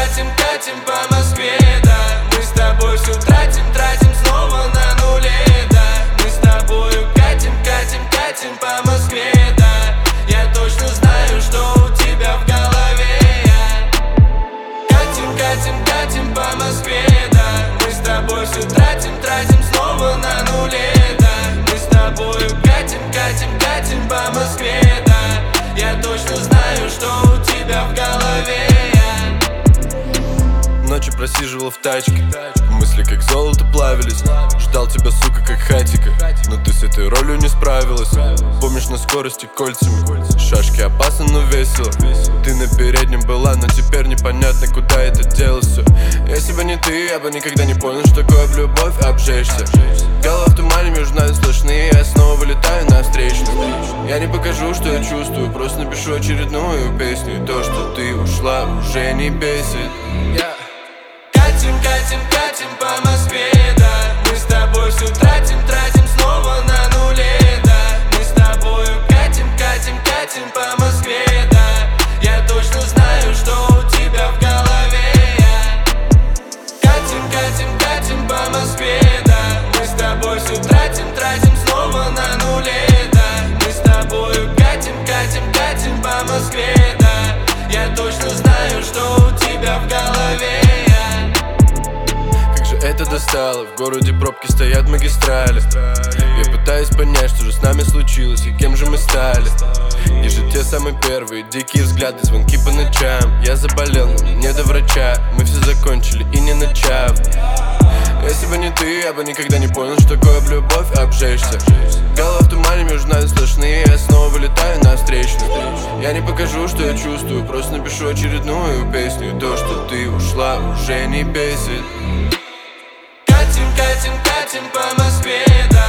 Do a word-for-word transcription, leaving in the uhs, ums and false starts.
катим, катим по Москве, да. Мы с тобой все тратим, тратим снова на нуле, да. Мы с тобою катим, катим, катим по Москве, да. Я точно знаю, что у тебя в голове. Катим, катим, катим по Москве, да. Мы с тобой все тратим, тратим снова на нуле, да. Мы с тобою катим, катим, катим по Москве, да. Я точно знаю, что у тебя в голове. Ночью просиживал в тачке, мысли как золото плавились. Ждал тебя, сука, как хатика, но ты с этой ролью не справилась. Помнишь, на скорости кольцами, шашки опасно, но весело. Ты на переднем была, но теперь непонятно, куда это дело все. Если бы не ты, я бы никогда не понял, что такое в любовь обжечься. Голова в тумане, между нами сплошные, я снова вылетаю на встречную. Я не покажу, что я чувствую, просто напишу очередную песню. И то, что ты ушла, уже не бесит. yeah. Катим, катим, катим по Москве, да. Мы с тобой все тратим, тратим снова на нуле, да. Мы с тобою катим, катим, катим по Москве, да. Я точно знаю, что у тебя в голове. Катим, катим, катим по Москве, да. Мы с тобой все тратим, тратим снова на нуле, да. Мы с тобою катим, катим, катим по Москве, да. Я точно знаю, что у тебя в голове. Это достало, в городе пробки стоят магистрали. Я пытаюсь понять, что же с нами случилось и кем же мы стали. Где же те самые первые дикие взгляды, звонки по ночам. Я заболел, но мне не до врача. Мы все закончили и не начав. Если бы не ты, я бы никогда не понял, что такое в любовь обжечься. Голова в тумане, между нами сплошные, я снова вылетаю на встречную. Я не покажу, что я чувствую, просто напишу очередную песню. И то, что ты ушла, уже не бесит. Катим, катим, катим по Москве, да.